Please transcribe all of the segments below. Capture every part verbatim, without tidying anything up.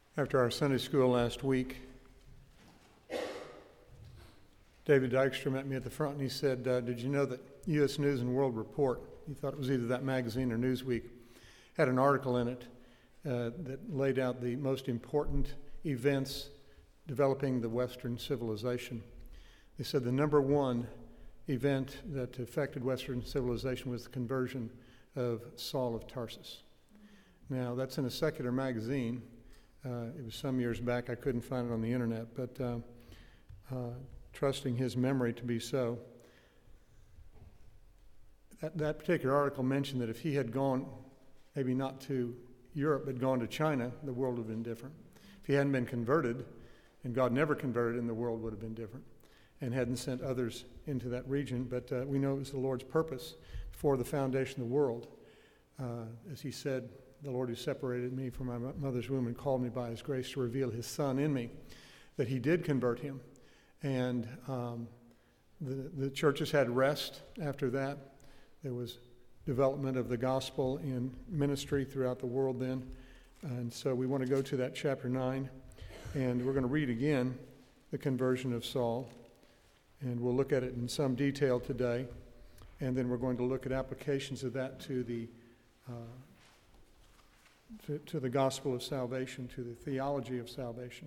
After our Sunday school last week, David Dykstra met me at the front and he said, uh, did you know that U S News and World Report, he thought it was either that magazine or Newsweek, had an article in it uh, that laid out the most important events developing the Western civilization. They said the number one event that affected Western civilization was the conversion of Saul of Tarsus. Now, that's in a secular magazine. Uh, it was some years back. I couldn't find it on the internet, but uh, uh, trusting his memory to be so. That, that particular article mentioned that if he had gone, maybe not to Europe, but gone to China, the world would have been different. If he hadn't been converted, and God never converted him, the world would have been different, and hadn't sent others into that region. But uh, we know it was the Lord's purpose for the foundation of the world. Uh, as he said, the Lord who separated me from my mother's womb and called me by his grace to reveal his Son in me, that he did convert him. And um, the, the churches had rest after that. There was development of the gospel in ministry throughout the world then. And so we want to go to that chapter nine, and we're going to read again the conversion of Saul. And we'll look at it in some detail today. And then we're going to look at applications of that to the uh, To, to the gospel of salvation, to the theology of salvation.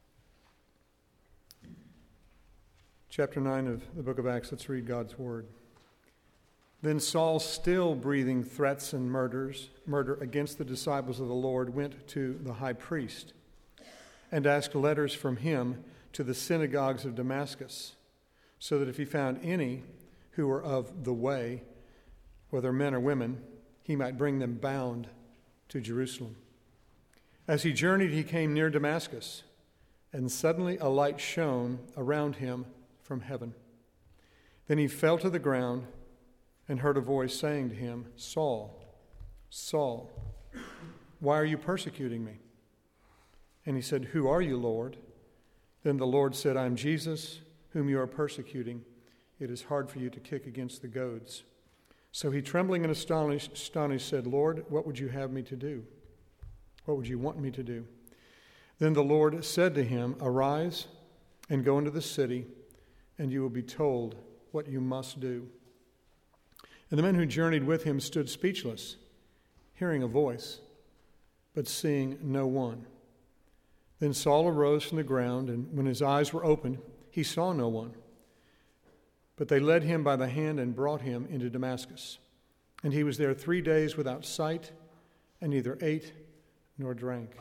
Chapter nine of the book of Acts, let's read God's word. Then Saul, still breathing threats and murders, murder against the disciples of the Lord, went to the high priest and asked letters from him to the synagogues of Damascus, so that if he found any who were of the way, whether men or women, he might bring them bound to Jerusalem. As he journeyed, he came near Damascus, and suddenly a light shone around him from heaven. Then he fell to the ground and heard a voice saying to him, Saul, Saul, why are you persecuting me? And he said, Who are you, Lord? Then the Lord said, I am Jesus, whom you are persecuting. It is hard for you to kick against the goads. So he, trembling and astonished, astonished, said, Lord, what would you have me to do? What would you want me to do? Then the Lord said to him, Arise and go into the city, and you will be told what you must do. And the men who journeyed with him stood speechless, hearing a voice, but seeing no one. Then Saul arose from the ground, and when his eyes were opened, he saw no one. But they led him by the hand and brought him into Damascus. And he was there three days without sight, and neither ate nor drank.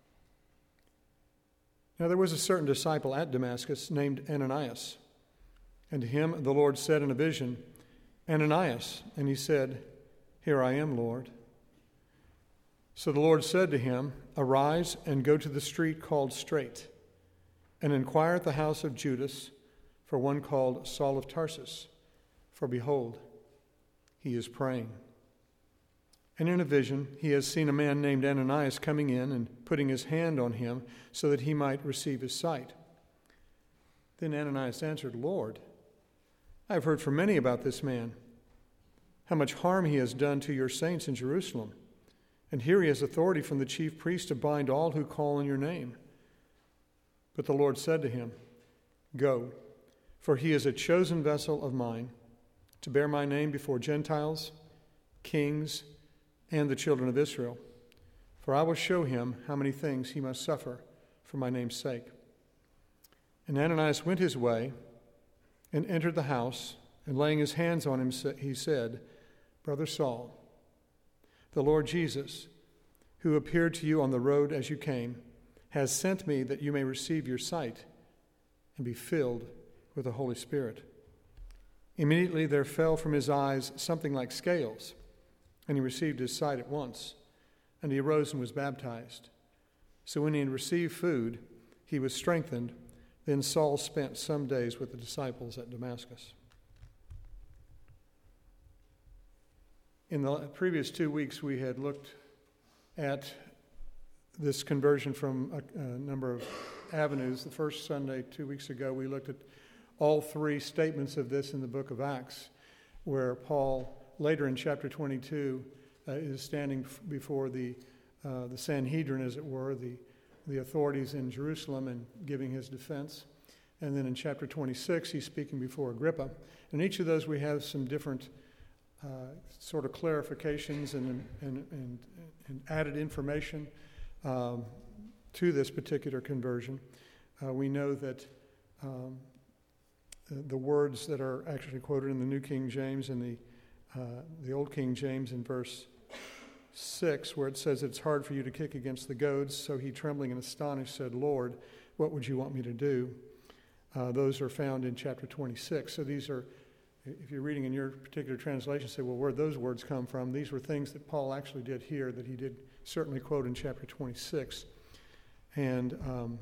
Now there was a certain disciple at Damascus named Ananias. And to him the Lord said in a vision, Ananias. And he said, Here I am, Lord. So the Lord said to him, Arise and go to the street called Straight, and inquire at the house of Judas for one called Saul of Tarsus, for behold, he is praying. And in a vision he has seen a man named Ananias coming in and putting his hand on him so that he might receive his sight. Then Ananias answered, Lord, I have heard from many about this man, how much harm he has done to your saints in Jerusalem. And here he has authority from the chief priest to bind all who call on your name. But the Lord said to him, Go, for he is a chosen vessel of mine to bear my name before Gentiles, kings, and the children of Israel. For I will show him how many things he must suffer for my name's sake. And Ananias went his way and entered the house, and laying his hands on him, he said, Brother Saul, the Lord Jesus, who appeared to you on the road as you came, has sent me that you may receive your sight and be filled with the Holy Spirit. Immediately there fell from his eyes something like scales, and he received his sight at once, and he arose and was baptized. So when he had received food, he was strengthened. Then Saul spent some days with the disciples at Damascus. In the previous two weeks, we had looked at this conversion from a, a number of avenues. The first Sunday, two weeks ago, we looked at all three statements of this in the book of Acts, where Paul, later in chapter twenty-two, uh, is standing f- before the uh, the Sanhedrin, as it were, the the authorities in Jerusalem and giving his defense. And then in chapter twenty-six, he's speaking before Agrippa. In each of those, we have some different uh, sort of clarifications and, and, and, and added information um, to this particular conversion. Uh, we know that um, the, the words that are actually quoted in the New King James and the, uh, the Old King James in verse six, where it says, "It's hard for you to kick against the goads." So he, trembling and astonished, said, "Lord, what would you want me to do?" Uh, those are found in chapter twenty-six. So these are, if you're reading in your particular translation, say, well, where'd those words come from? These were things that Paul actually did here that he did certainly quote in chapter twenty-six. And um,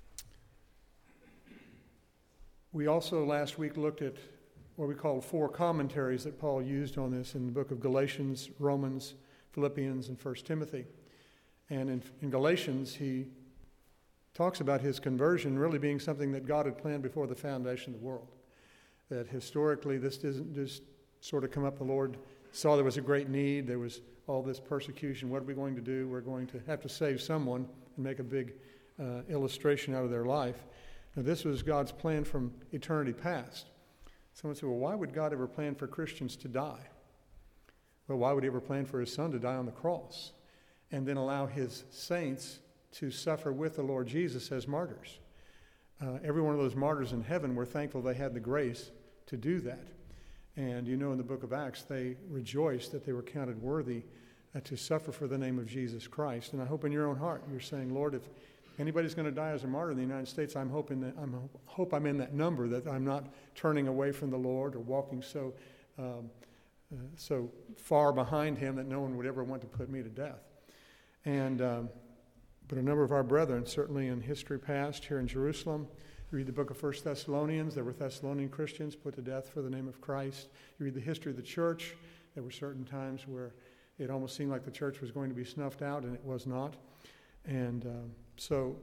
we also last week looked at what we call four commentaries that Paul used on this in the book of Galatians, Romans, Philippians, and First Timothy. And in, in Galatians, he talks about his conversion really being something that God had planned before the foundation of the world. That historically, this doesn't just sort of come up. The Lord saw there was a great need. There was all this persecution. What are we going to do? We're going to have to save someone and make a big uh, illustration out of their life. Now, this was God's plan from eternity past. Someone said, well, why would God ever plan for Christians to die? Well, why would he ever plan for his son to die on the cross and then allow his saints to suffer with the Lord Jesus as martyrs? Uh, every one of those martyrs in heaven were thankful they had the grace to do that. And you know, in the book of Acts, they rejoiced that they were counted worthy uh, to suffer for the name of Jesus Christ. And I hope in your own heart you're saying, Lord, if anybody's going to die as a martyr in the United States, I'm hoping that I'm hope I'm in that number, that I'm not turning away from the Lord or walking so um, uh, so far behind him that no one would ever want to put me to death. And um, But a number of our brethren, certainly in history past here in Jerusalem, you read the book of First Thessalonians, there were Thessalonian Christians put to death for the name of Christ. You read the history of the church, there were certain times where it almost seemed like the church was going to be snuffed out, and it was not. And um, so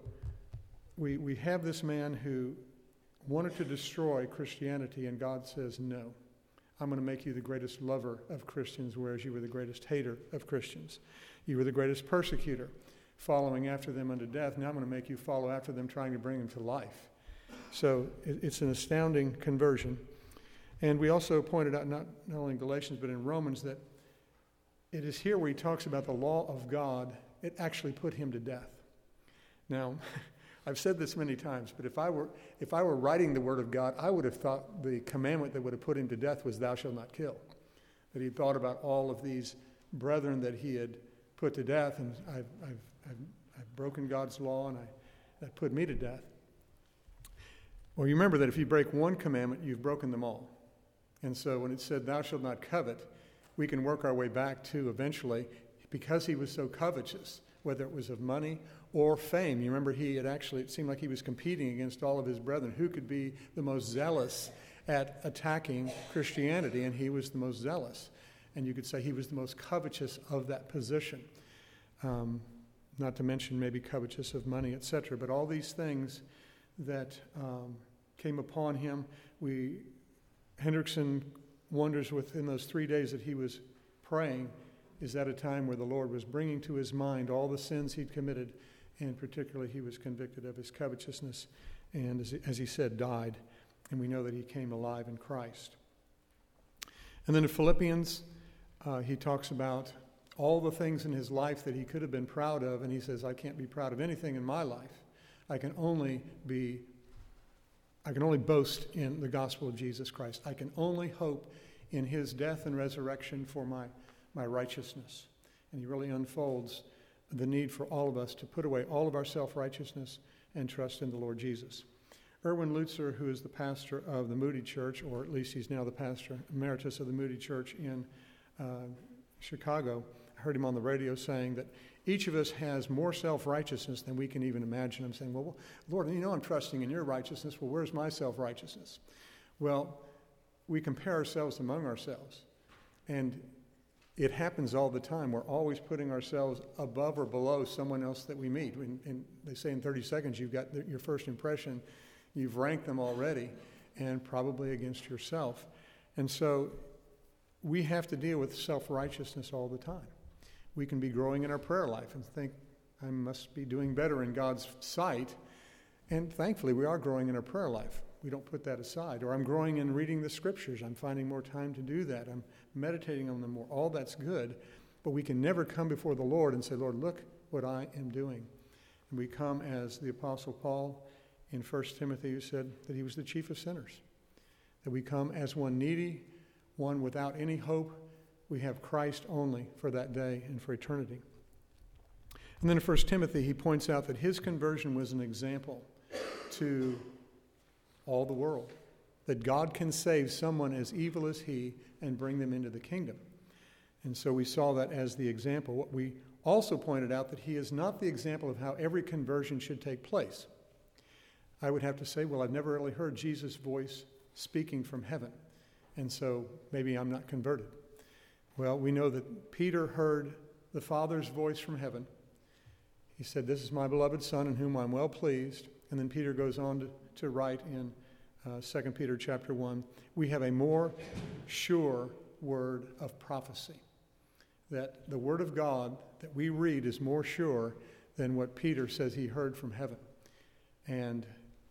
we we have this man who wanted to destroy Christianity, and God says, no, I'm going to make you the greatest lover of Christians, whereas you were the greatest hater of Christians. You were the greatest persecutor, following after them unto death. Now I'm going to make you follow after them, trying to bring them to life. So it, it's an astounding conversion. And we also pointed out, not, not only in Galatians, but in Romans, that it is here where he talks about the law of God. It actually put him to death. Now, I've said this many times, but if I were if I were writing the Word of God, I would have thought the commandment that would have put him to death was thou shalt not kill. That he thought about all of these brethren that he had put to death, and I've, I've, I've, I've broken God's law, and I, that put me to death. Well, you remember that if you break one commandment, you've broken them all. And so when it said, thou shalt not covet, we can work our way back to eventually, because he was so covetous, whether it was of money or fame. You remember he had actually, it seemed like he was competing against all of his brethren. Who could be the most zealous at attacking Christianity? And he was the most zealous. And you could say he was the most covetous of that position. Um, not to mention maybe covetous of money, et cetera. But all these things that um, came upon him, we Hendrickson wonders within those three days that he was praying, is that a time where the Lord was bringing to his mind all the sins he'd committed, and particularly he was convicted of his covetousness, and as he, as he said, died. And we know that he came alive in Christ. And then in Philippians, uh, he talks about all the things in his life that he could have been proud of, and he says, I can't be proud of anything in my life. I can only be, I can only boast in the gospel of Jesus Christ. I can only hope in his death and resurrection for my, my righteousness. And he really unfolds the need for all of us to put away all of our self-righteousness and trust in the Lord Jesus. Erwin Lutzer, who is the pastor of the Moody Church, or at least he's now the pastor emeritus of the Moody Church in uh, Chicago, I heard him on the radio saying that each of us has more self-righteousness than we can even imagine. I'm saying, well, Lord, you know I'm trusting in your righteousness. Well, where's my self-righteousness? Well, we compare ourselves among ourselves. And it happens all the time. We're always putting ourselves above or below someone else that we meet. And, and they say in thirty seconds you've got the, your first impression. You've ranked them already, and probably against yourself. And so we have to deal with self-righteousness all the time. We can be growing in our prayer life and think, I must be doing better in God's sight. And thankfully, we are growing in our prayer life. We don't put that aside. Or I'm growing in reading the scriptures. I'm finding more time to do that. I'm meditating on them more. All that's good. But we can never come before the Lord and say, Lord, look what I am doing. And we come as the Apostle Paul in First Timothy, who said that he was the chief of sinners. That we come as one needy, one without any hope. We have Christ only for that day and for eternity. And then in First Timothy, he points out that his conversion was an example to all the world. That God can save someone as evil as he and bring them into the kingdom. And so we saw that as the example. What we also pointed out that he is not the example of how every conversion should take place. I would have to say, well, I've never really heard Jesus' voice speaking from heaven, and so maybe I'm not converted. Well, we know that Peter heard the Father's voice from heaven. He said, this is my beloved Son in whom I'm well pleased. And then Peter goes on to, to write in uh, Second Peter chapter one, we have a more sure word of prophecy. That the word of God that we read is more sure than what Peter says he heard from heaven. And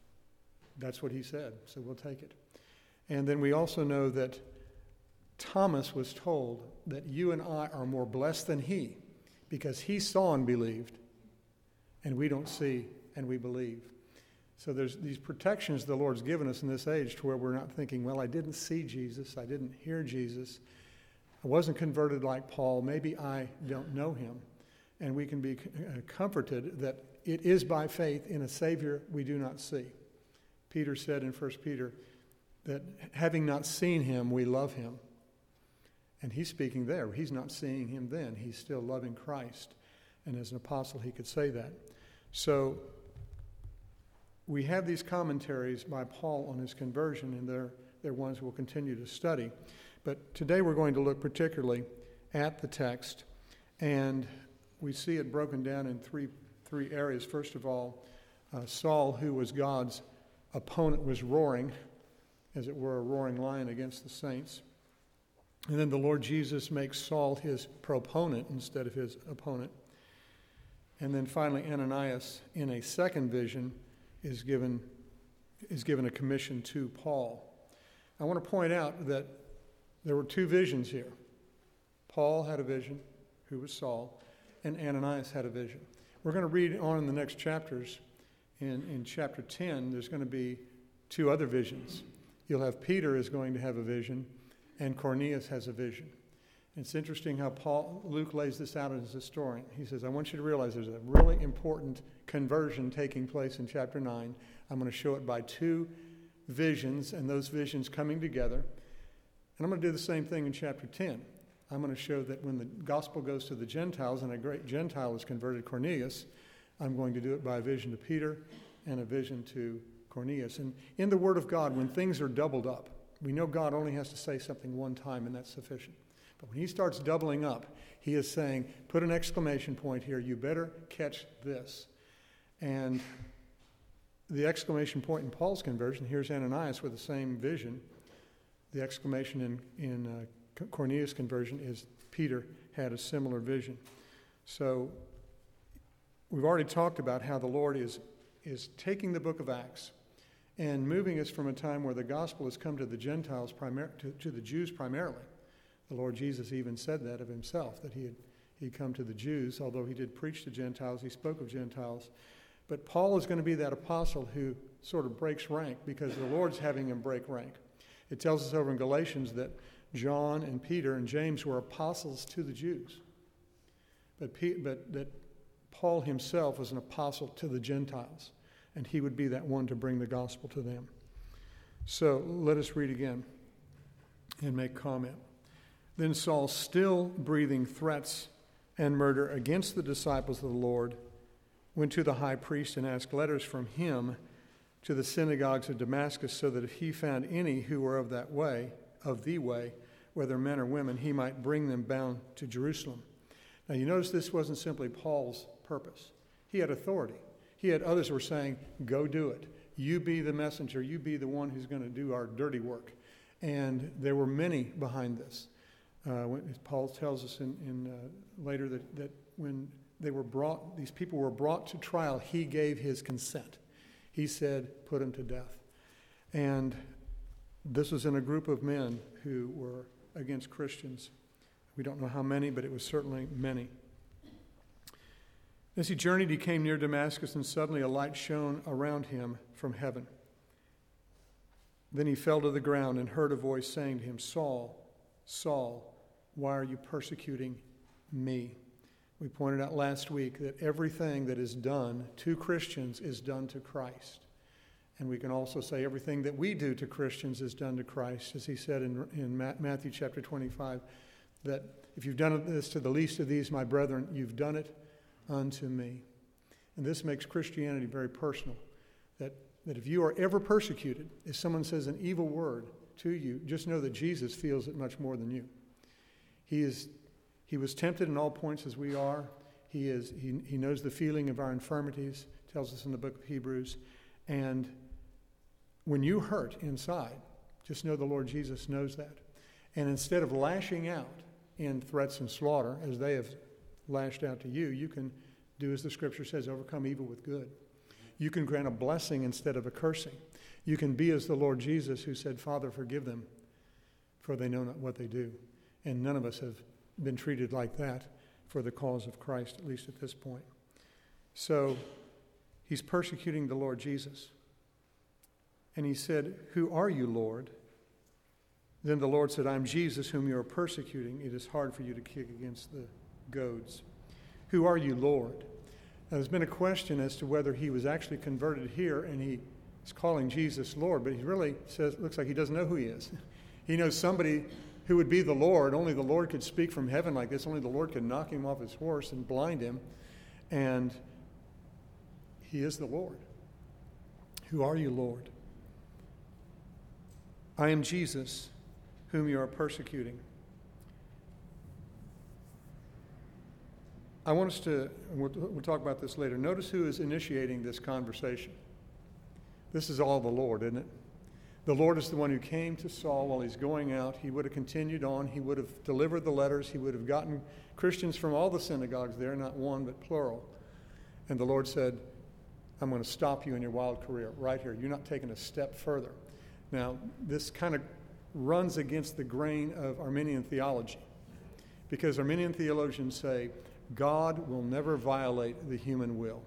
that's what he said, so we'll take it. And then we also know that Thomas was told that you and I are more blessed than he, because he saw and believed, and we don't see and we believe. So there's these protections the Lord's given us in this age to where we're not thinking, well, I didn't see Jesus, I didn't hear Jesus, I wasn't converted like Paul, maybe I don't know him. And we can be comforted that it is by faith in a Savior we do not see. Peter said in First Peter that having not seen him, we love him. And he's speaking there. He's not seeing him then. He's still loving Christ. And as an apostle, he could say that. So we have these commentaries by Paul on his conversion, and they're, they're ones we'll continue to study. But today we're going to look particularly at the text, and we see it broken down in three, three areas. First of all, uh, Saul, who was God's opponent, was roaring, as it were, a roaring lion against the saints. And then the Lord Jesus makes Saul his proponent instead of his opponent. And then finally, Ananias, in a second vision, is given, is given a commission to Paul. I want to point out that there were two visions here. Paul had a vision, who was Saul, and Ananias had a vision. We're going to read on in the next chapters. In, in chapter ten, there's going to be two other visions. You'll have Peter is going to have a vision, and Cornelius has a vision. It's interesting how Paul Luke lays this out as a historian. He says, I want you to realize there's a really important conversion taking place in chapter nine. I'm going to show it by two visions, and those visions coming together. And I'm going to do the same thing in chapter ten. I'm going to show that when the gospel goes to the Gentiles, and a great Gentile is converted, Cornelius, I'm going to do it by a vision to Peter and a vision to Cornelius. And in the Word of God, when things are doubled up, we know God only has to say something one time, and that's sufficient. But when he starts doubling up, he is saying, put an exclamation point here. You better catch this. And the exclamation point in Paul's conversion, here's Ananias with the same vision. The exclamation in, in uh, Cornelius' conversion is Peter had a similar vision. So we've already talked about how the Lord is, is taking the book of Acts and moving us from a time where the gospel has come to the Gentiles, primar- to, to the Jews primarily. The Lord Jesus even said that of himself, that he had he'd come to the Jews. Although he did preach to Gentiles, he spoke of Gentiles. But Paul is going to be that apostle who sort of breaks rank because the Lord's having him break rank. It tells us over in Galatians that John and Peter and James were apostles to the Jews. But, P- but that Paul himself was an apostle to the Gentiles, and he would be that one to bring the gospel to them. So let us read again and make comment. Then Saul, still breathing threats and murder against the disciples of the Lord, went to the high priest and asked letters from him to the synagogues of Damascus, so that if he found any who were of that way, of the way, whether men or women, he might bring them bound to Jerusalem. Now you notice this wasn't simply Paul's purpose. He had authority. He had others who were saying, go do it. You be the messenger. You be the one who's going to do our dirty work. And there were many behind this. Uh, when, Paul tells us in, in uh, later that, that when they were brought, these people were brought to trial, he gave his consent. He said, put them to death. And this was in a group of men who were against Christians. We don't know how many, but it was certainly many. As he journeyed, he came near Damascus, and suddenly a light shone around him from heaven. Then he fell to the ground and heard a voice saying to him, Saul, Saul, why are you persecuting me? We pointed out last week that everything that is done to Christians is done to Christ. And we can also say everything that we do to Christians is done to Christ, as he said in, in Matthew chapter twenty-five, that if you've done this to the least of these, my brethren, you've done it unto me. And this makes Christianity very personal, that, that if you are ever persecuted, if someone says an evil word to you, just know that Jesus feels it much more than you. He is He was tempted in all points as we are. He is. He, he knows the feeling of our infirmities, tells us in the book of Hebrews. And when you hurt inside, just know the Lord Jesus knows that. And instead of lashing out in threats and slaughter, as they have lashed out to you, you can do as the Scripture says, overcome evil with good. You can grant a blessing instead of a cursing. You can be as the Lord Jesus, who said, Father, forgive them, for they know not what they do. And none of us have been treated like that for the cause of Christ, at least at this point. So he's persecuting the Lord Jesus. And he said, who are you, Lord? Then the Lord said, I'm Jesus whom you are persecuting. It is hard for you to kick against the goads. Who are you, Lord? Now, there's been a question as to whether he was actually converted here and he is calling Jesus Lord, but he really says, looks like he doesn't know who he is. He knows somebody who would be the Lord. Only the Lord could speak from heaven like this. Only the Lord could knock him off his horse and blind him. And he is the Lord. Who are you, Lord? I am Jesus, whom you are persecuting. I want us to, we'll, we'll talk about this later. Notice who is initiating this conversation. This is all the Lord, isn't it? The Lord is the one who came to Saul while he's going out. He would have continued on. He would have delivered the letters. He would have gotten Christians from all the synagogues there, not one, but plural. And the Lord said, I'm going to stop you in your wild career right here. You're not taking a step further. Now, this kind of runs against the grain of Arminian theology, because Arminian theologians say God will never violate the human will.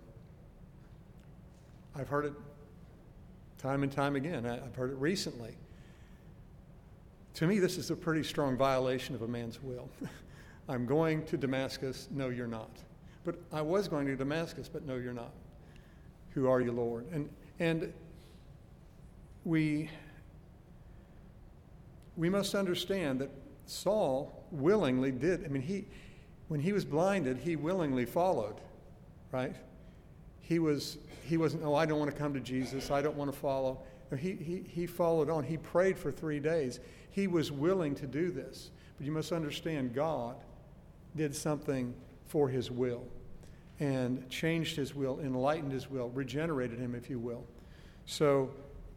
I've heard it time and time again. I've heard it recently. To me, this is a pretty strong violation of a man's will. I'm going to Damascus. No, you're not. But I was going to Damascus, but no, you're not. Who are you, Lord? And and we we must understand that Saul willingly did. I mean, he when he was blinded, he willingly followed, right? He was he wasn't, oh, I don't want to come to Jesus. I don't want to follow. He he he followed on. He prayed for three days. He was willing to do this. But you must understand, God did something for his will and changed his will, enlightened his will, regenerated him, if you will. So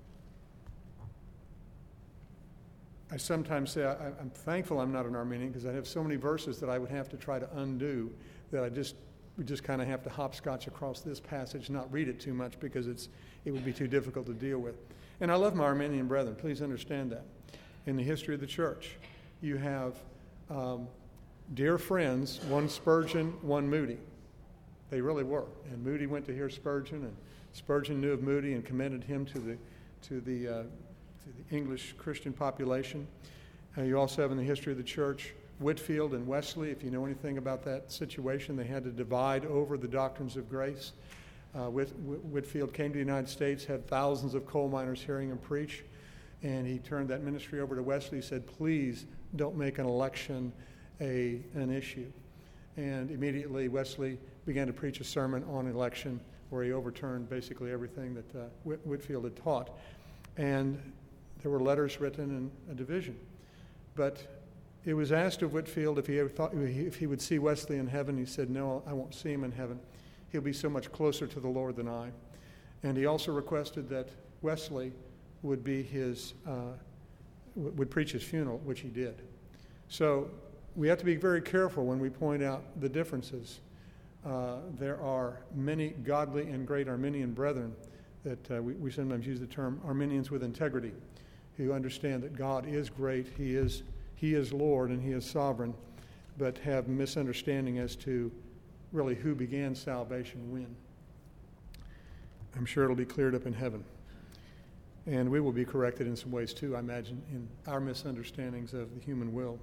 I sometimes say I, I'm thankful I'm not an Arminian, because I have so many verses that I would have to try to undo that I just we just kind of have to hopscotch across this passage, not read it too much, because it's it would be too difficult to deal with. And I love my Arminian brethren. Please understand that. In the history of the church, you have um, dear friends, one Spurgeon, one Moody. They really were. And Moody went to hear Spurgeon, and Spurgeon knew of Moody and commended him to the to the uh, to the English Christian population. Uh, you also have in the history of the church Whitefield and Wesley. If you know anything about that situation, they had to divide over the doctrines of grace. Uh, Whit, Whitefield came to the United States, had thousands of coal miners hearing him preach, and he turned that ministry over to Wesley. He said, please don't make an election a an issue. And immediately Wesley began to preach a sermon on election where he overturned basically everything that uh, Whit, Whitefield had taught. And there were letters written in a division. But it was asked of Whitefield if he ever thought if he would see Wesley in heaven. He said, no, I won't see him in heaven. He'll be so much closer to the Lord than I. And he also requested that Wesley would be his, uh, would preach his funeral, which he did. So we have to be very careful when we point out the differences. Uh, there are many godly and great Arminian brethren that uh, we, we sometimes use the term Arminians with integrity, who understand that God is great, He is, He is Lord, and He is sovereign, but have misunderstanding as to really who began salvation when. I'm sure it'll be cleared up in heaven. And we will be corrected in some ways too, I imagine, in our misunderstandings of the human will.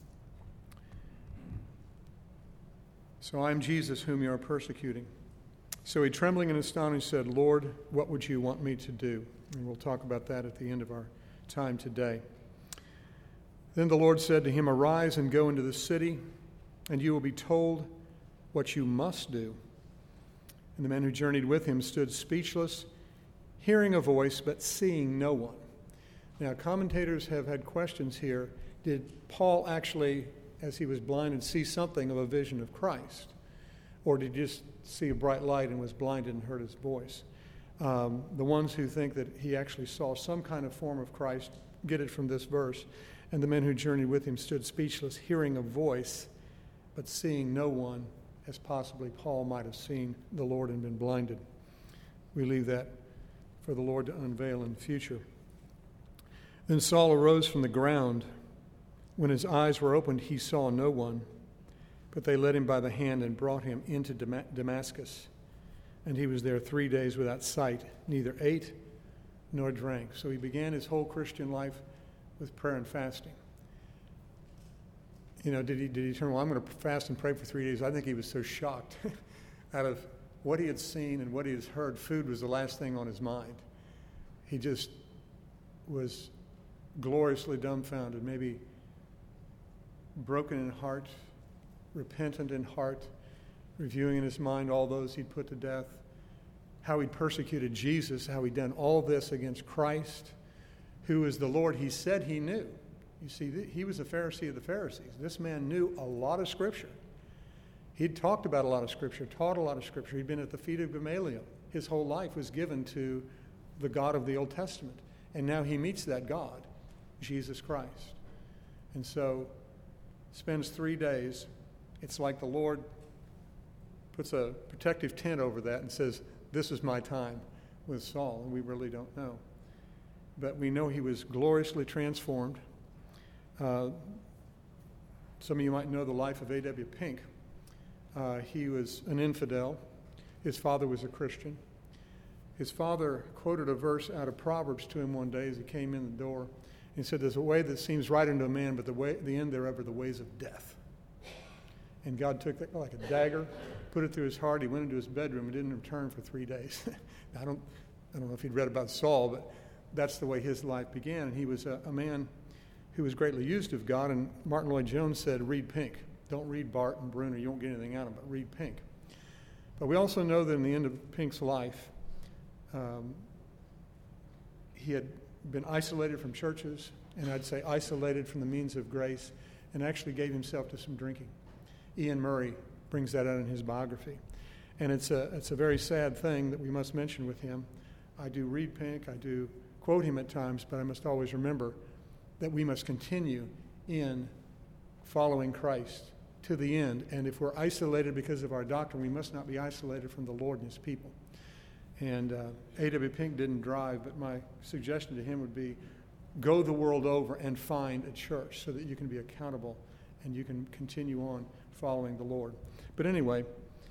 So I am Jesus whom you are persecuting. So he, trembling and astonished, said, Lord, what would you want me to do? And we'll talk about that at the end of our time today. Then the Lord said to him, Arise and go into the city, and you will be told what you must do. And the men who journeyed with him stood speechless, hearing a voice, but seeing no one. Now, commentators have had questions here. Did Paul actually, as he was blinded, see something of a vision of Christ? Or did he just see a bright light and was blinded and heard his voice? Um, the ones who think that he actually saw some kind of form of Christ get it from this verse. And the men who journeyed with him stood speechless, hearing a voice, but seeing no one, as possibly Paul might have seen the Lord and been blinded. We leave that for the Lord to unveil in the future. Then Saul arose from the ground. When his eyes were opened, he saw no one, but they led him by the hand and brought him into Damascus. And he was there three days without sight, neither ate nor drank. So he began his whole Christian life with prayer and fasting. You know, did he, did he turn, well, I'm going to fast and pray for three days? I think he was so shocked out of what he had seen and what he had heard. Food was the last thing on his mind. He just was gloriously dumbfounded, maybe broken in heart, repentant in heart, reviewing in his mind all those he'd put to death, how he'd persecuted Jesus, how he'd done all this against Christ, who is the Lord he said he knew. You see, he was a Pharisee of the Pharisees. This man knew a lot of Scripture. He'd talked about a lot of Scripture, taught a lot of Scripture. He'd been at the feet of Gamaliel. His whole life was given to the God of the Old Testament. And now he meets that God, Jesus Christ. And so spends three days. It's like the Lord puts a protective tent over that and says, this is my time with Saul. And we really don't know. But we know he was gloriously transformed. Uh, some of you might know the life of A W Pink. Uh, he was an infidel. His father was a Christian. His father quoted a verse out of Proverbs to him one day as he came in the door. He said, there's a way that seems right unto a man, but the way, the end thereof are the ways of death. And God took that like a dagger, put it through his heart. He went into his bedroom and didn't return for three days. I don't, I don't know if he'd read about Saul, but that's the way his life began. And he was a, a man who was greatly used of God. And Martin Lloyd-Jones said, read Pink. Don't read Bart and Bruner. You won't get anything out of it, but read Pink. But we also know that in the end of Pink's life, um, he had been isolated from churches, and I'd say isolated from the means of grace, and actually gave himself to some drinking. Ian Murray brings that out in his biography. And it's a, it's a very sad thing that we must mention with him. I do read Pink, I do quote him at times, but I must always remember that we must continue in following Christ to the end. And if we're isolated because of our doctrine, we must not be isolated from the Lord and his people. And uh, A W Pink didn't drive, but my suggestion to him would be go the world over and find a church so that you can be accountable and you can continue on following the Lord. But anyway,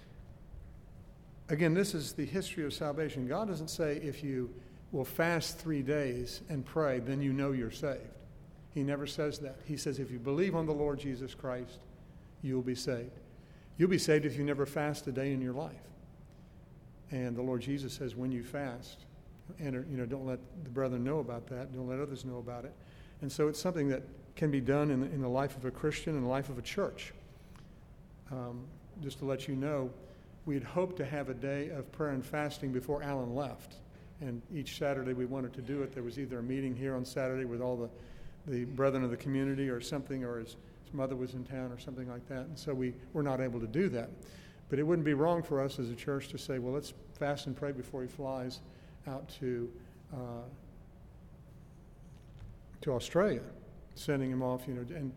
again, this is the history of salvation. God doesn't say if you will fast three days and pray, then you know you're saved. He never says that. He says if you believe on the Lord Jesus Christ, you'll be saved. You'll be saved if you never fast a day in your life. And the Lord Jesus says when you fast, enter, you know, don't let the brethren know about that. Don't let others know about it. And so it's something that can be done in the, in the life of a Christian and the life of a church. Um, just to let you know, we had hoped to have a day of prayer and fasting before Alan left. And each Saturday we wanted to do it. There was either a meeting here on Saturday with all the, the brethren of the community or something, or his, his mother was in town or something like that. And so we were not able to do that. But it wouldn't be wrong for us as a church to say, well, let's fast and pray before he flies out to uh, to Australia, sending him off, you know, and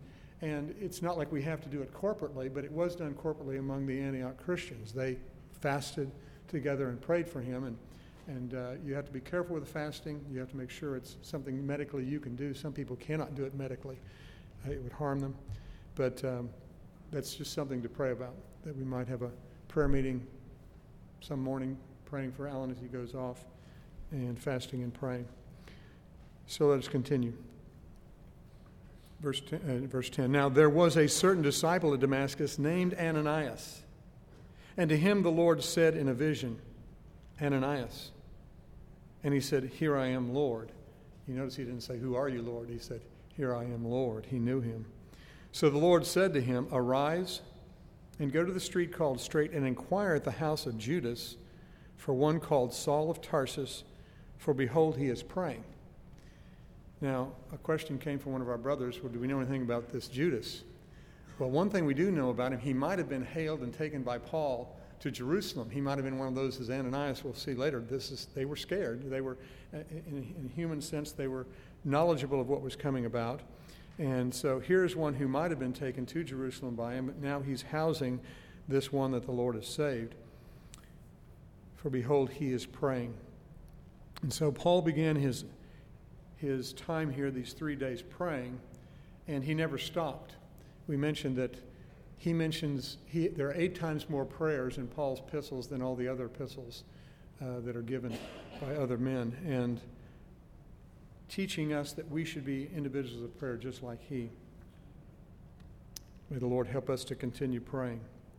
And it's not like we have to do it corporately, but it was done corporately among the Antioch Christians. They fasted together and prayed for him, and and uh, you have to be careful with the fasting. You have to make sure it's something medically you can do. Some people cannot do it medically. Uh, it would harm them. But um, that's just something to pray about, that we might have a prayer meeting some morning praying for Alan as he goes off and fasting and praying. So let us continue. Verse ten, uh, verse ten. Now there was a certain disciple at Damascus named Ananias, and to him the Lord said in a vision, Ananias. And he said, Here I am, Lord. You notice he didn't say, Who are you, Lord? He said, Here I am, Lord. He knew him. So the Lord said to him, Arise and go to the street called Straight and inquire at the house of Judas for one called Saul of Tarsus, for behold, he is praying. Now, a question came from one of our brothers, well, do we know anything about this Judas? Well, one thing we do know about him, he might have been hailed and taken by Paul to Jerusalem. He might have been one of those, as Ananias we'll see later. This is they were scared. They were, in, in a human sense, they were knowledgeable of what was coming about. And so here's one who might have been taken to Jerusalem by him, but now he's housing this one that the Lord has saved. For behold, he is praying. And so Paul began his his time here, these three days praying, and he never stopped. We mentioned that he mentions he, there are eight times more prayers in Paul's epistles than all the other epistles uh, that are given by other men, and teaching us that we should be individuals of prayer just like he. May the Lord help us to continue praying.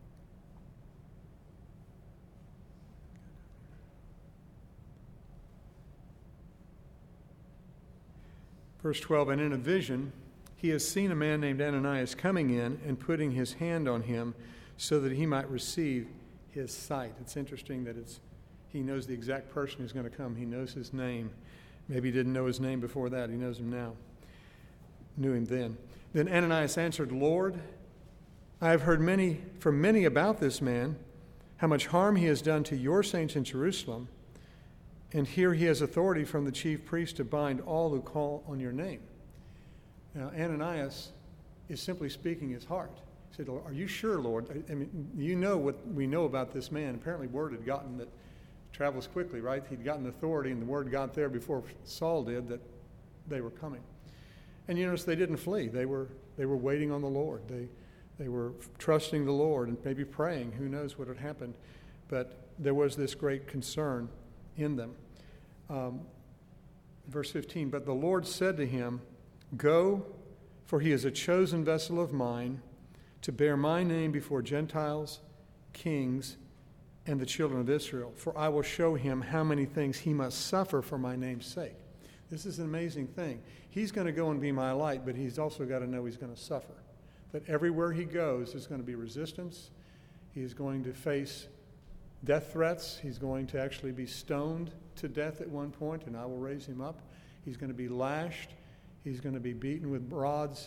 Verse twelve, and in a vision he has seen a man named Ananias coming in and putting his hand on him so that he might receive his sight. It's interesting that it's he knows the exact person who's going to come. He knows his name. Maybe he didn't know his name before that. He knows him now. Knew him then. Then Ananias answered, Lord, I have heard many from many about this man, how much harm he has done to your saints in Jerusalem. And here he has authority from the chief priest to bind all who call on your name. Now, Ananias is simply speaking his heart. He said, are you sure, Lord? I, I mean, you know what we know about this man. Apparently word had gotten that travels quickly, right? He'd gotten authority, and the word got there before Saul did that they were coming. And you notice they didn't flee. They were they were waiting on the Lord. They they were trusting the Lord and maybe praying. Who knows what had happened? But there was this great concern in them. Um, verse fifteen, but the Lord said to him, Go, for he is a chosen vessel of mine to bear my name before Gentiles, kings, and the children of Israel, for I will show him how many things he must suffer for my name's sake. This is an amazing thing. He's going to go and be my light, but he's also got to know he's going to suffer. That everywhere he goes, there's going to be resistance. He's going to face death threats. He's going to actually be stoned to death at one point, and I will raise him up. He's going to be lashed. He's going to be beaten with rods.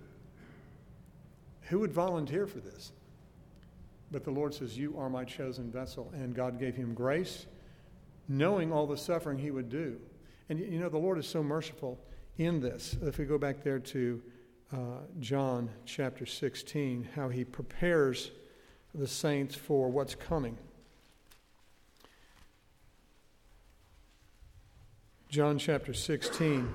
Who would volunteer for this? But the Lord says, you are my chosen vessel. And God gave him grace, knowing all the suffering he would do. And you know, the Lord is so merciful in this. If we go back there to uh, John chapter sixteen, how he prepares the saints for what's coming. John chapter sixteen.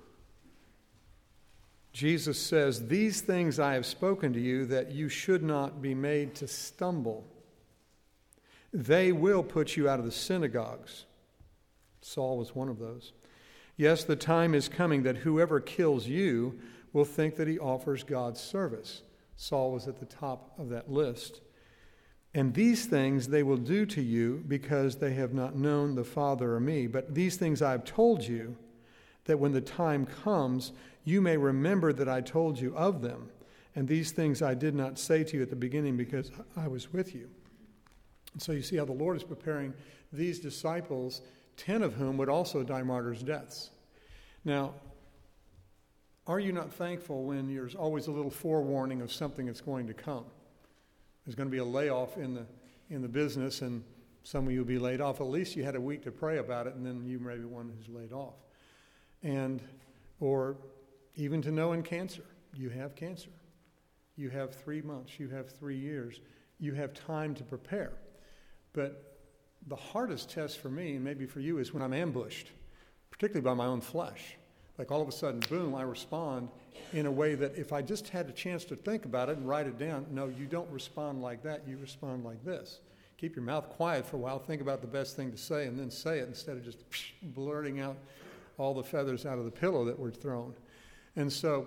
Jesus says, these things I have spoken to you, that you should not be made to stumble. They will put you out of the synagogues. Saul was one of those. Yes, the time is coming that whoever kills you will think that he offers God's service. Saul was at the top of that list. And these things they will do to you because they have not known the Father or me. But these things I have told you, that when the time comes, you may remember that I told you of them. And these things I did not say to you at the beginning because I was with you. And so you see how the Lord is preparing these disciples, ten of whom would also die martyrs' deaths. Now, are you not thankful when there's always a little forewarning of something that's going to come? There's going to be a layoff in the in the business, and some of you will be laid off. At least you had a week to pray about it, and then you may be one who's laid off. And, or even to know in cancer, you have cancer. You have three months. You have three years. You have time to prepare. But the hardest test for me, and maybe for you, is when I'm ambushed, particularly by my own flesh. Like all of a sudden, boom, I respond in a way that if I just had a chance to think about it and write it down, no, you don't respond like that. You respond like this. Keep your mouth quiet for a while. Think about the best thing to say and then say it instead of just blurting out all the feathers out of the pillow that were thrown. And so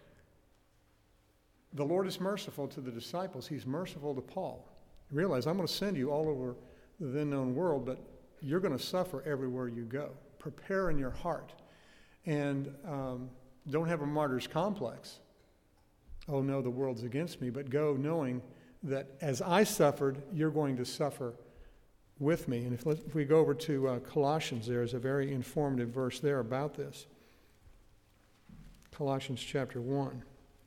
the Lord is merciful to the disciples. He's merciful to Paul. Realize I'm going to send you all over the then known world, but you're going to suffer everywhere you go. Prepare in your heart. And um, don't have a martyr's complex. Oh no, the world's against me. But go knowing that as I suffered, you're going to suffer with me. And if, if we go over to uh, Colossians, there is a very informative verse there about this. Colossians chapter one.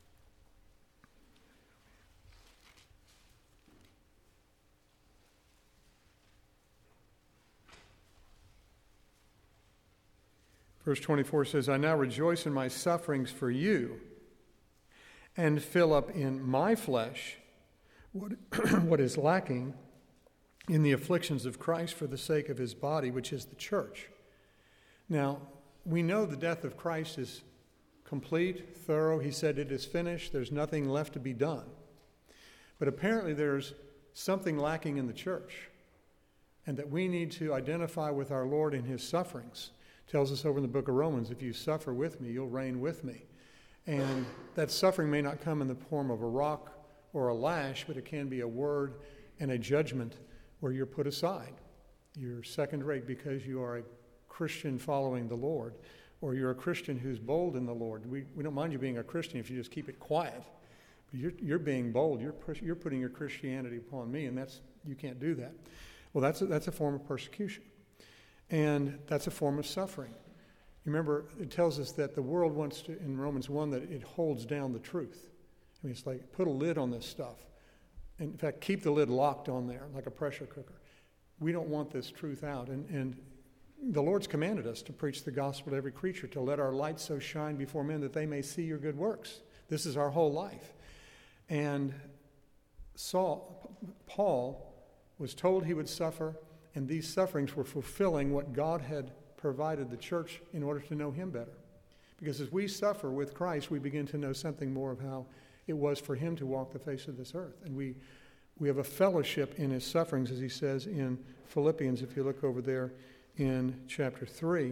Verse twenty-four says, I now rejoice in my sufferings for you and fill up in my flesh what, what is lacking in the afflictions of Christ for the sake of his body, which is the church. Now, we know the death of Christ is complete, thorough. He said it is finished. There's nothing left to be done. But apparently there's something lacking in the church, and that we need to identify with our Lord in his sufferings. Tells us over in the book of Romans, if you suffer with me, you'll reign with me. And that suffering may not come in the form of a rock or a lash, but it can be a word and a judgment where you're put aside. You're second rate because you are a Christian following the Lord, or you're a Christian who's bold in the Lord. We, we don't mind you being a Christian if you just keep it quiet. But you're, you're being bold. You're, you're putting your Christianity upon me, and that's you can't do that. Well, that's a, that's a form of persecution. And that's a form of suffering. Remember, it tells us that the world wants to, in Romans one, that it holds down the truth. I mean, it's like, put a lid on this stuff. In fact, keep the lid locked on there, like a pressure cooker. We don't want this truth out. And, and the Lord's commanded us to preach the gospel to every creature, to let our light so shine before men that they may see your good works. This is our whole life. And Saul, Paul was told he would suffer, and these sufferings were fulfilling what God had provided the church in order to know him better. Because as we suffer with Christ, we begin to know something more of how it was for him to walk the face of this earth. And we we have a fellowship in his sufferings, as he says in Philippians, if you look over there in chapter three.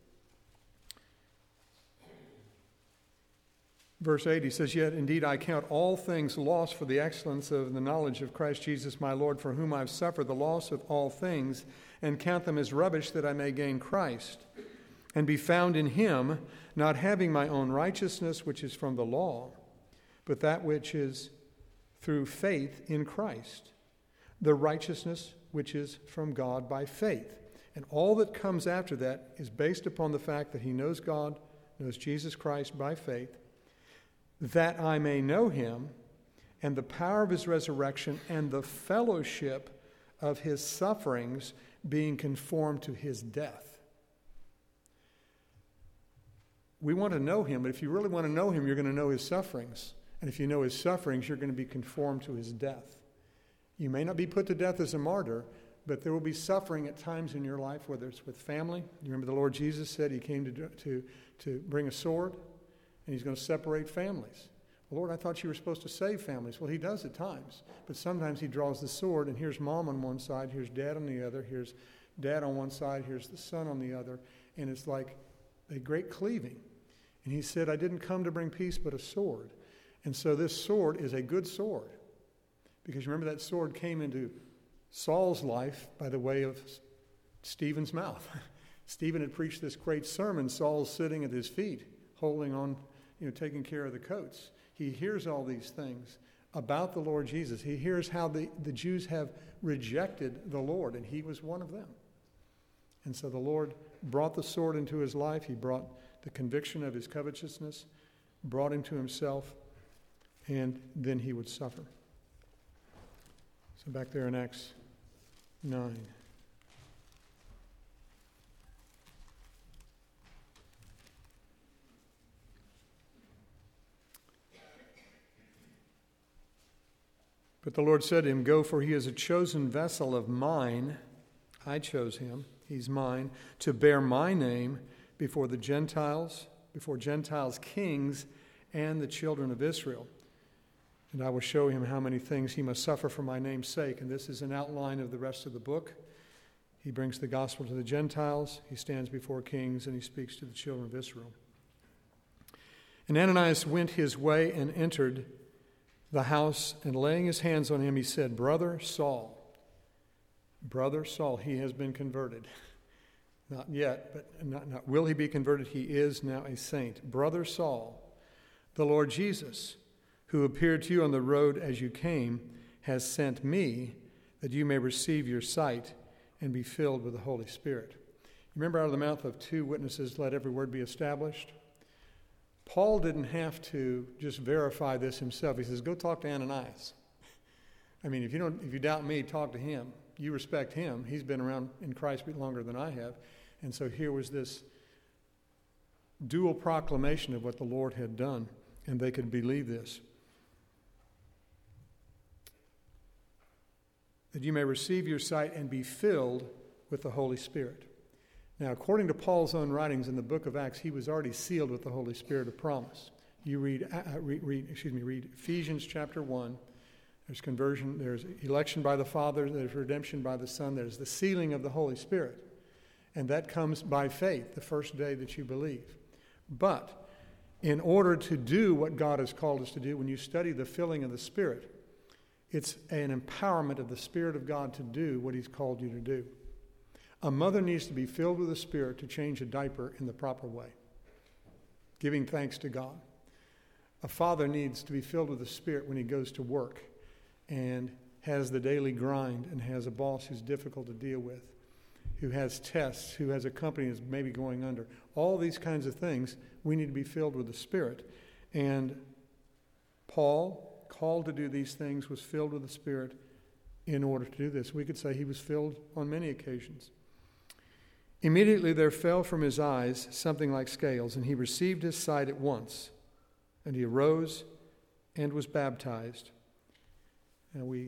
Verse eight, he says, Yet indeed I count all things lost for the excellence of the knowledge of Christ Jesus my Lord, for whom I've suffered the loss of all things, and count them as rubbish that I may gain Christ, and be found in him, not having my own righteousness, which is from the law, but that which is through faith in Christ, the righteousness which is from God by faith. And all that comes after that is based upon the fact that he knows God, knows Jesus Christ by faith, that I may know him and the power of his resurrection and the fellowship of his sufferings, being conformed to his death. We want to know him, but if you really want to know him, you're going to know his sufferings. And if you know his sufferings, you're going to be conformed to his death. You may not be put to death as a martyr, but there will be suffering at times in your life, whether it's with family. You remember the Lord Jesus said he came to, to, to bring a sword, and he's going to separate families. Well, Lord, I thought you were supposed to save families. Well, he does at times. But sometimes he draws the sword, and here's mom on one side, here's dad on the other, here's dad on one side, here's the son on the other. And it's like a great cleaving. And he said, I didn't come to bring peace, but a sword. And so this sword is a good sword. Because remember, that sword came into Saul's life by the way of Stephen's mouth. Stephen had preached this great sermon. Saul's sitting at his feet, holding on, you know, taking care of the coats. He hears all these things about the Lord Jesus. He hears how the, the Jews have rejected the Lord, and he was one of them. And so the Lord brought the sword into his life. He brought the conviction of his covetousness, brought him to himself, and then he would suffer. So back there in Acts nine. But the Lord said to him, Go, for he is a chosen vessel of mine. I chose him. He's mine, to bear my name before the Gentiles, before Gentiles' kings, and the children of Israel. And I will show him how many things he must suffer for my name's sake. And this is an outline of the rest of the book. He brings the gospel to the Gentiles. He stands before kings, and he speaks to the children of Israel. And Ananias went his way and entered the house, and laying his hands on him, he said, Brother Saul, Brother Saul, he has been converted. Not yet, but not, not will he be converted? He is now a saint. Brother Saul, the Lord Jesus, who appeared to you on the road as you came, has sent me that you may receive your sight and be filled with the Holy Spirit. Remember, out of the mouth of two witnesses, let every word be established. Paul didn't have to just verify this himself. He says, go talk to Ananias. I mean, if you don't, if you doubt me, talk to him. You respect him. He's been around in Christ longer than I have. And so here was this dual proclamation of what the Lord had done, and they could believe this. That you may receive your sight and be filled with the Holy Spirit. Now, according to Paul's own writings in the book of Acts, he was already sealed with the Holy Spirit of promise. You read, uh, read, read, excuse me, read Ephesians chapter one. There's conversion, there's election by the Father, there's redemption by the Son, there's the sealing of the Holy Spirit. And that comes by faith, the first day that you believe. But in order to do what God has called us to do, when you study the filling of the Spirit, it's an empowerment of the Spirit of God to do what he's called you to do. A mother needs to be filled with the Spirit to change a diaper in the proper way, giving thanks to God. A father needs to be filled with the Spirit when he goes to work and has the daily grind and has a boss who's difficult to deal with, who has tests, who has a company that's maybe going under. All these kinds of things, we need to be filled with the Spirit. And Paul, called to do these things, was filled with the Spirit in order to do this. We could say he was filled on many occasions. Immediately there fell from his eyes something like scales, and he received his sight at once. And he arose and was baptized. And we,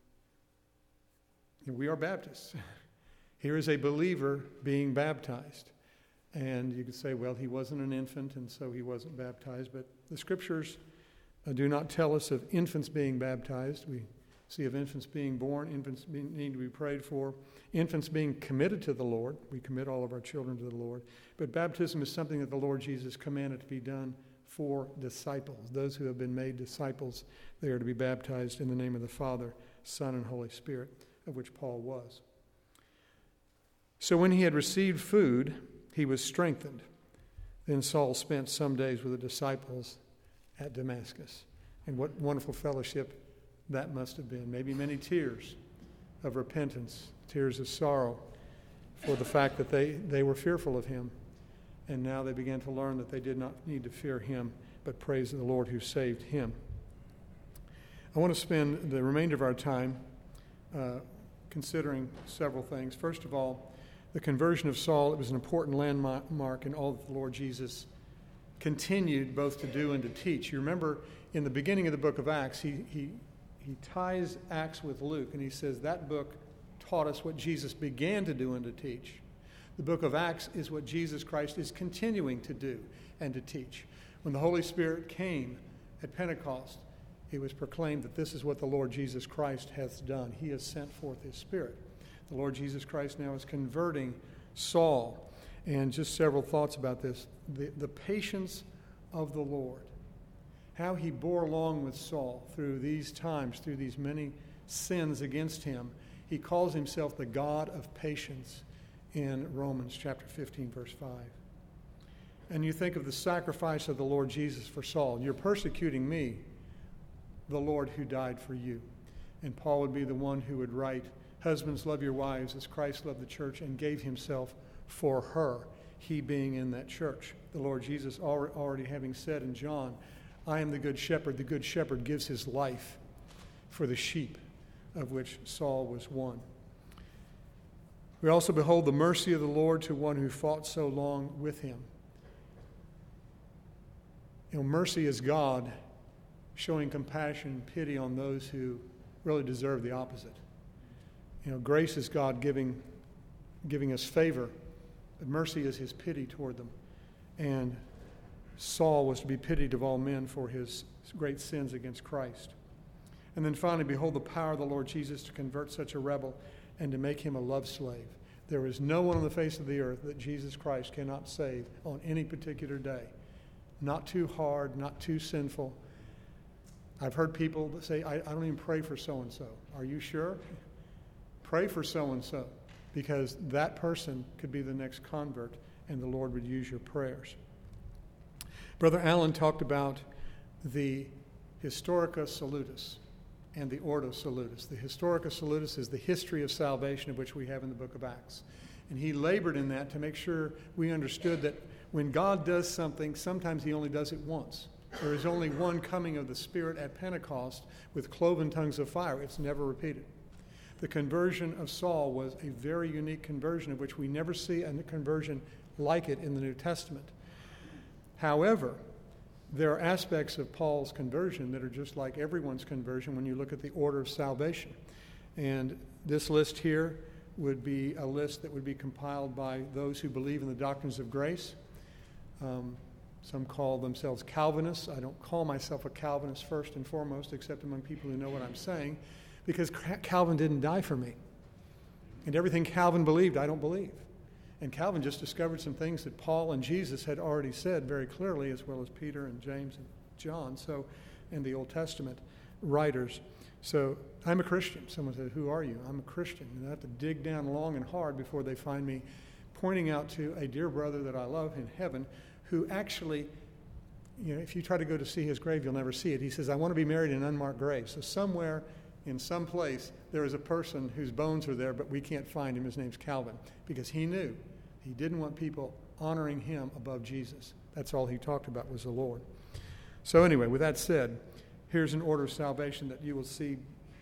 we are Baptists. Here is a believer being baptized. And you could say, well, he wasn't an infant, and so he wasn't baptized. But the Scriptures uh, do not tell us of infants being baptized. We see of infants being born, infants being, need to be prayed for, infants being committed to the Lord. We commit all of our children to the Lord. But baptism is something that the Lord Jesus commanded to be done for disciples. Those who have been made disciples, they are to be baptized in the name of the Father, Son, and Holy Spirit, of which Paul was. So when he had received food, he was strengthened. Then Saul spent some days with the disciples at Damascus. And what wonderful fellowship that must have been. Maybe many tears of repentance, tears of sorrow for the fact that they, they were fearful of him. And now they began to learn that they did not need to fear him, but praise the Lord who saved him. I want to spend the remainder of our time uh, considering several things. First of all, the conversion of Saul, it was an important landmark in all that the Lord Jesus continued both to do and to teach. You remember in the beginning of the book of Acts, he, he, he ties Acts with Luke, and he says that book taught us what Jesus began to do and to teach. The book of Acts is what Jesus Christ is continuing to do and to teach. When the Holy Spirit came at Pentecost, it was proclaimed that this is what the Lord Jesus Christ hath done. He has sent forth his Spirit. The Lord Jesus Christ now is converting Saul. And just several thoughts about this. The, the patience of the Lord. How he bore along with Saul through these times, through these many sins against him. He calls himself the God of patience in Romans chapter fifteen, verse five. And you think of the sacrifice of the Lord Jesus for Saul. You're persecuting me, the Lord who died for you. And Paul would be the one who would write, husbands, love your wives as Christ loved the church and gave himself for her, he being in that church. The Lord Jesus already having said in John, I am the good shepherd. The good shepherd gives his life for the sheep, of which Saul was one. We also behold the mercy of the Lord to one who fought so long with him. You know, mercy is God showing compassion, pity on those who really deserve the opposite. You know, grace is God giving, giving us favor, but mercy is his pity toward them. And Saul was to be pitied of all men for his great sins against Christ. And then finally, behold the power of the Lord Jesus to convert such a rebel and to make him a love slave. There is no one on the face of the earth that Jesus Christ cannot save on any particular day. Not too hard, not too sinful. I've heard people say, I, I don't even pray for so-and-so. Are you sure? Pray for so-and-so, because that person could be the next convert, and the Lord would use your prayers. Brother Allen talked about the Historica Salutis and the Ordo Salutis. The Historica Salutis is the history of salvation of which we have in the book of Acts. And he labored in that to make sure we understood that when God does something, sometimes he only does it once. There is only one coming of the Spirit at Pentecost with cloven tongues of fire. It's never repeated. The conversion of Saul was a very unique conversion of which we never see a conversion like it in the New Testament. However, there are aspects of Paul's conversion that are just like everyone's conversion when you look at the order of salvation. And this list here would be a list that would be compiled by those who believe in the doctrines of grace. Um, some call themselves Calvinists. I don't call myself a Calvinist first and foremost, except among people who know what I'm saying, because Calvin didn't die for me. And everything Calvin believed, I don't believe. And Calvin just discovered some things that Paul and Jesus had already said very clearly, as well as Peter and James and John, so, and the Old Testament writers. So I'm a Christian. Someone said, who are you? I'm a Christian. And I have to dig down long and hard before they find me pointing out to a dear brother that I love in heaven, who actually, you know, if you try to go to see his grave, you'll never see it. He says, I want to be married in an unmarked grave. So somewhere in some place, there is a person whose bones are there, but we can't find him. His name's Calvin, because he knew he didn't want people honoring him above Jesus. That's all he talked about was the Lord. So anyway, with that said, here's an order of salvation that you will see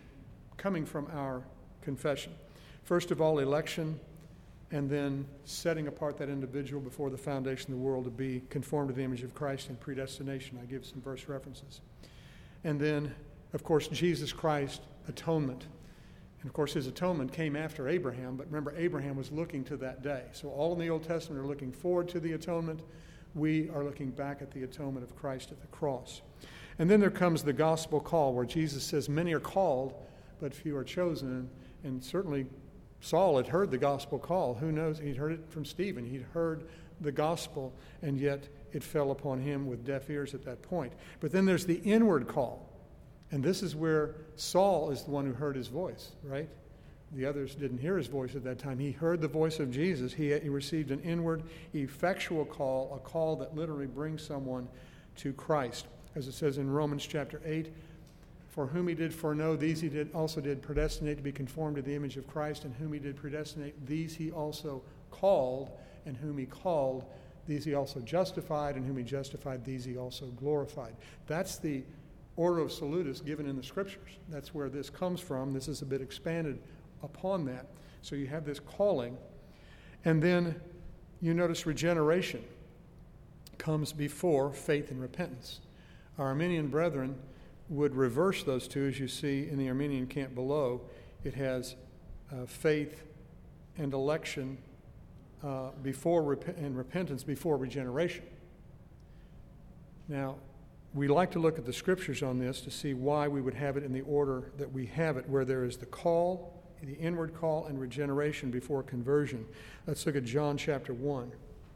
coming from our confession. First of all, election, and then setting apart that individual before the foundation of the world to be conformed to the image of Christ, and predestination. I give some verse references. And then, of course, Jesus Christ, atonement. And of course, his atonement came after Abraham, but remember, Abraham was looking to that day. So all in the Old Testament are looking forward to the atonement. We are looking back at the atonement of Christ at the cross. And then there comes the gospel call, where Jesus says, many are called, but few are chosen. And certainly Saul had heard the gospel call. Who knows? He'd heard it from Stephen. He'd heard the gospel, and yet it fell upon him with deaf ears at that point. But then there's the inward call. And this is where Saul is the one who heard his voice, right? The others didn't hear his voice at that time. He heard the voice of Jesus. He, he received an inward, effectual call, a call that literally brings someone to Christ. As it says in Romans chapter eight, for whom he did foreknow, these he did also did predestinate to be conformed to the image of Christ, and whom he did predestinate, these he also called, and whom he called, these he also justified, and whom he justified, these he also glorified. That's the order of salutis given in the Scriptures. That's where this comes from. This is a bit expanded upon that. So you have this calling. And then you notice regeneration comes before faith and repentance. Our Arminian brethren would reverse those two, as you see in the Arminian camp below. It has uh, faith and election uh, before rep- and repentance before regeneration. Now, we like to look at the Scriptures on this to see why we would have it in the order that we have it, where there is the call, the inward call, and regeneration before conversion. Let's look at John chapter one.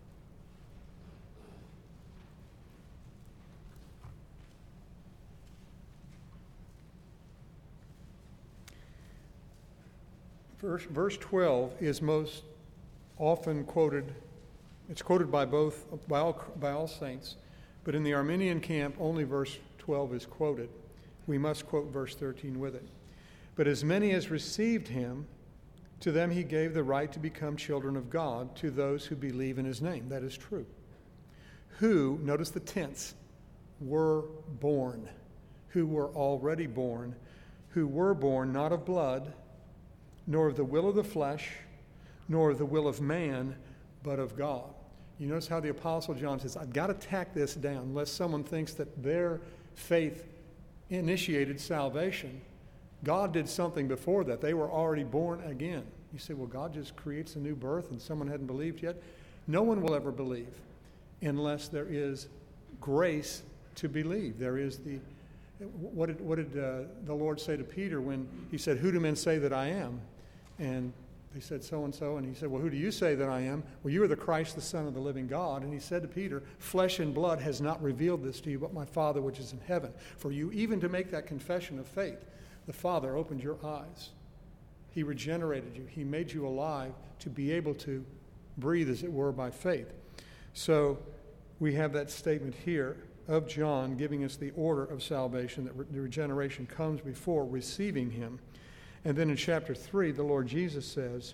Verse, verse twelve is most often quoted. It's quoted by both by all, by all saints, but in the Arminian camp, only verse twelve is quoted. We must quote verse thirteen with it. But as many as received him, to them he gave the right to become children of God, to those who believe in his name. That is true. Who, notice the tense, were born, who were already born, who were born not of blood, nor of the will of the flesh, nor of the will of man, but of God. You notice how the Apostle John says, I've got to tack this down, lest someone thinks that their faith initiated salvation, God did something before that. They were already born again. You say, well, God just creates a new birth and someone hadn't believed yet. No one will ever believe unless there is grace to believe. There is the, what did, what did uh, the Lord say to Peter when he said, who do men say that I am? And they said so-and-so, and he said, well, who do you say that I am? Well, you are the Christ, the Son of the living God. And he said to Peter, flesh and blood has not revealed this to you, but my Father which is in heaven. For you even to make that confession of faith, the Father opened your eyes. He regenerated you. He made you alive to be able to breathe, as it were, by faith. So we have that statement here of John giving us the order of salvation, that re- the regeneration comes before receiving him. And then in chapter three, the Lord Jesus says,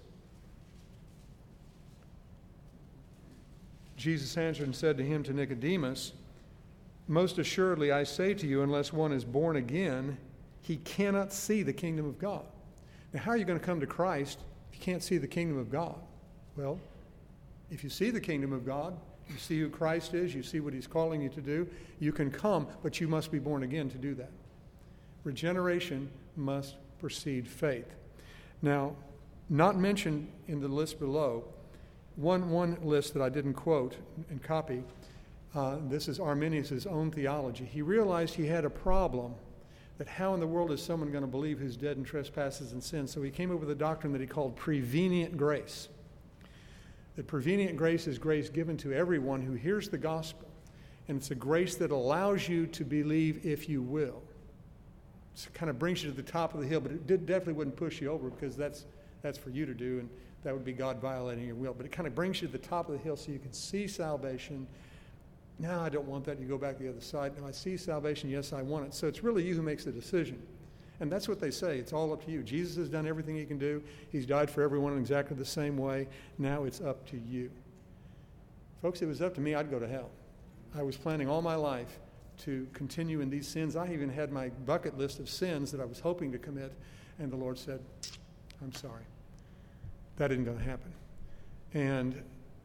Jesus answered and said to him, to Nicodemus, most assuredly I say to you, unless one is born again, he cannot see the kingdom of God. Now, how are you going to come to Christ if you can't see the kingdom of God? Well, if you see the kingdom of God, you see who Christ is, you see what he's calling you to do, you can come, but you must be born again to do that. Regeneration must precede faith. Now, not mentioned in the list below, one, one list that I didn't quote and copy, uh, this is Arminius' own theology. He realized he had a problem, that how in the world is someone going to believe who's dead in trespasses and sins? So he came up with a doctrine that he called prevenient grace. That prevenient grace is grace given to everyone who hears the gospel, and it's a grace that allows you to believe if you will. It kind of brings you to the top of the hill, but it did, definitely wouldn't push you over, because that's that's for you to do, and that would be God violating your will. But it kind of brings you to the top of the hill so you can see salvation. No, I don't want that. You go back to the other side. No, I see salvation. Yes, I want it. So it's really you who makes the decision. And that's what they say. It's all up to you. Jesus has done everything he can do. He's died for everyone in exactly the same way. Now it's up to you. Folks, if it was up to me, I'd go to hell. I was planning all my life to continue in these sins. I even had my bucket list of sins that I was hoping to commit, and the Lord said, I'm sorry. That isn't going to happen. And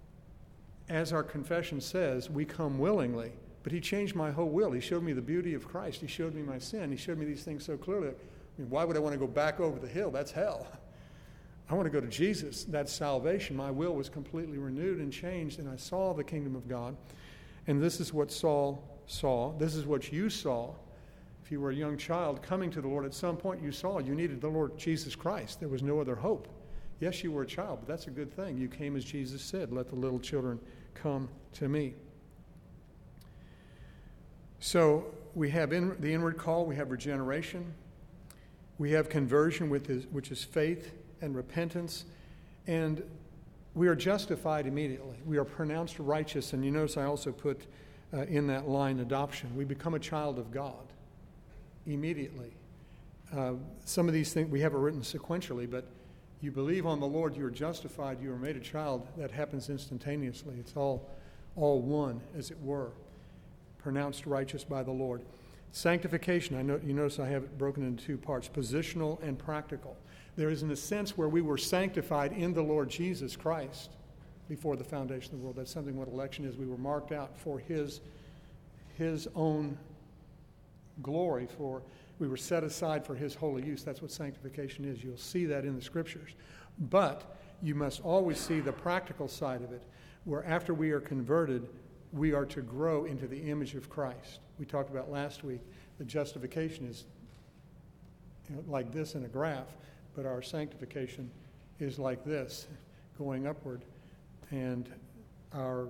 as our confession says, we come willingly, but he changed my whole will. He showed me the beauty of Christ. He showed me my sin. He showed me these things so clearly. I mean, why would I want to go back over the hill? That's hell. I want to go to Jesus. That's salvation. My will was completely renewed and changed, and I saw the kingdom of God. And this is what Saul saw. This is what you saw. If you were a young child coming to the Lord, at some point you saw you needed the Lord Jesus Christ. There was no other hope. Yes, you were a child, but that's a good thing. You came as Jesus said, let the little children come to me. So we have in, the inward call, we have regeneration, we have conversion, with his, which is faith and repentance, and we are justified immediately. We are pronounced righteous, and you notice I also put uh, in that line adoption. We become a child of God immediately. Uh, some of these things, we have it written sequentially, but you believe on the Lord, you are justified, you are made a child, that happens instantaneously. It's all, all one, as it were, pronounced righteous by the Lord. Sanctification, I know, you notice I have it broken into two parts, positional and practical. There is in a sense where we were sanctified in the Lord Jesus Christ before the foundation of the world. That's something what election is. We were marked out for his, his own glory, for we were set aside for his holy use. That's what sanctification is. You'll see that in the scriptures. But you must always see the practical side of it, where after we are converted, we are to grow into the image of Christ. We talked about last week that justification is, you know, like this in a graph, but our sanctification is like this, going upward. And our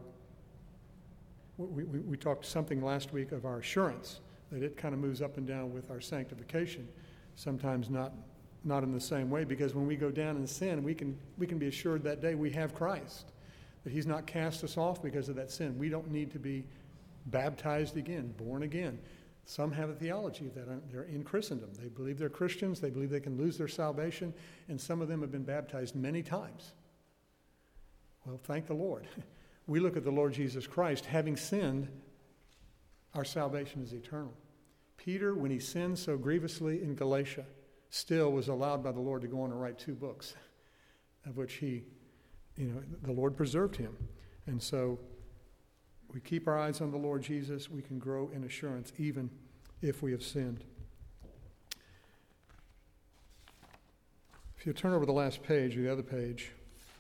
we, we, we talked something last week of our assurance, that it kind of moves up and down with our sanctification, sometimes not not in the same way, because when we go down in sin, we can we can be assured that day we have Christ, that he's not cast us off because of that sin. We don't need to be baptized again, born again. Some have a theology of that. They're in Christendom. They believe they're Christians. They believe they can lose their salvation, and some of them have been baptized many times. Well, thank the Lord. We look at the Lord Jesus Christ. Having sinned, our salvation is eternal. Peter, when he sinned so grievously in Galatia, still was allowed by the Lord to go on and write two books, of which he, you know, the Lord preserved him. And so we keep our eyes on the Lord Jesus. We can grow in assurance even if we have sinned. If you turn over the last page or the other page,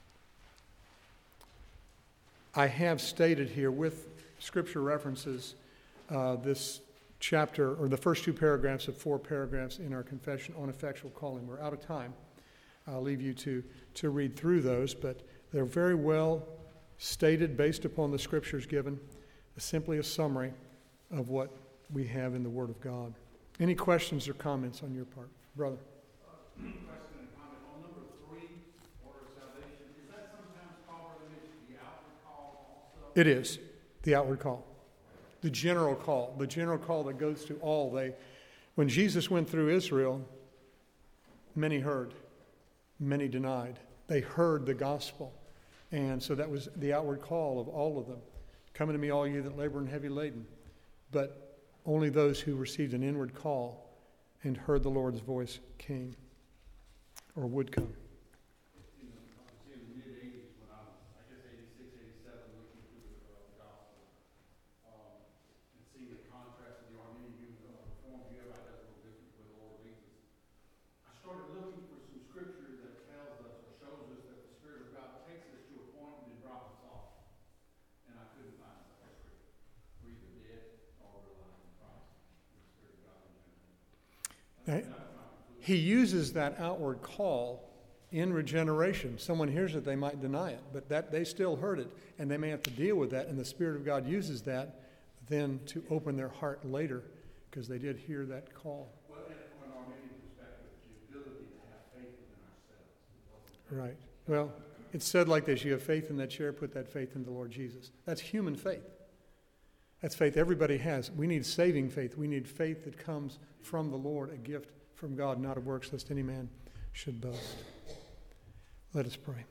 I have stated here with scripture references uh, this chapter, or the first two paragraphs of four paragraphs in our confession on effectual calling. We're out of time. I'll leave you to, to read through those, but they're very well stated based upon the scriptures given, simply a summary of what we have in the Word of God. Any questions or comments on your part? Brother? Uh, question and comment. On number three, order of salvation, is that sometimes called the outward call also? It is, the outward call. The general call, the general call that goes to all. They, when Jesus went through Israel, many heard, many denied. They heard the gospel. And so that was the outward call of all of them. Come unto me, all you that labor and heavy laden. But only those who received an inward call and heard the Lord's voice came or would come. In the, in the mid-eighties, when I was, I guess, eighty-six, eighty-seven, looking through the, uh, the gospel, um, and seeing the contrast of the Armenian view and the Reformed view, everybody does a little different with the Lord leads us. I started looking for some scripture that tells us or shows us that the Spirit of God takes us to a point and then drops us off. And I couldn't find that scripture. We're either dead or we're alive in Christ. The Spirit of God in general. Right. He uses that outward call in regeneration. Someone hears it, they might deny it, but that they still heard it, and they may have to deal with that, and the Spirit of God uses that then to open their heart later, because they did hear that call. Well, and from an Armenian perspective, the ability to have faith within ourselves. Right. Well, it's said like this: you have faith in that chair, put that faith in the Lord Jesus. That's human faith. That's faith everybody has. We need saving faith. We need faith that comes from the Lord, a gift from God, not of works, lest any man should boast. Let us pray.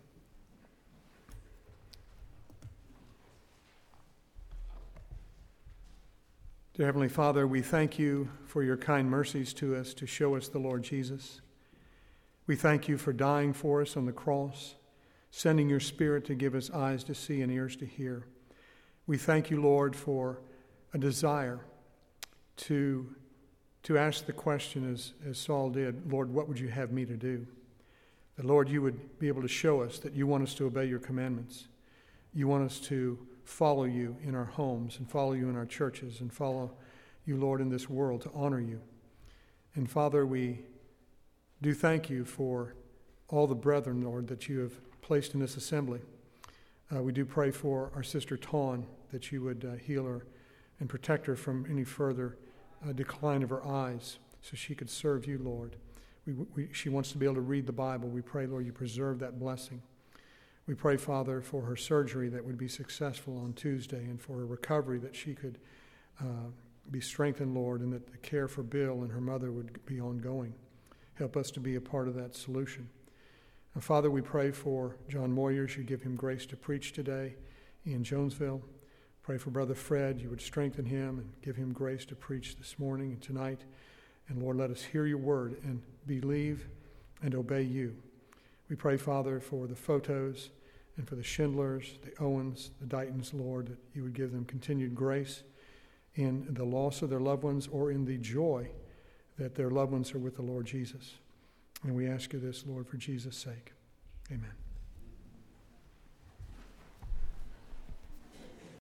Dear Heavenly Father, we thank you for your kind mercies to us to show us the Lord Jesus. We thank you for dying for us on the cross, sending your Spirit to give us eyes to see and ears to hear. We thank you, Lord, for a desire to, to ask the question as, as Saul did, Lord, what would you have me to do? That, Lord, you would be able to show us that you want us to obey your commandments. You want us to follow you in our homes and follow you in our churches and follow you, Lord, in this world, to honor you. And Father, we do thank you for all the brethren, Lord, that you have placed in this assembly. Uh, we do pray for our sister Tawn, that you would uh, heal her and protect her from any further uh, decline of her eyes so she could serve you, Lord. We, we, she wants to be able to read the Bible. We pray, Lord, you preserve that blessing. We pray, Father, for her surgery that would be successful on Tuesday and for her recovery, that she could uh, be strengthened, Lord, and that the care for Bill and her mother would be ongoing. Help us to be a part of that solution. And Father, we pray for John Moyers. You give him grace to preach today in Jonesville. Pray for Brother Fred. You would strengthen him and give him grace to preach this morning and tonight. And Lord, let us hear your word and believe and obey you. We pray, Father, for the Photos and for the Schindlers, the Owens, the Dightons, Lord, that you would give them continued grace in the loss of their loved ones or in the joy that their loved ones are with the Lord Jesus. And we ask you this, Lord, for Jesus' sake. Amen.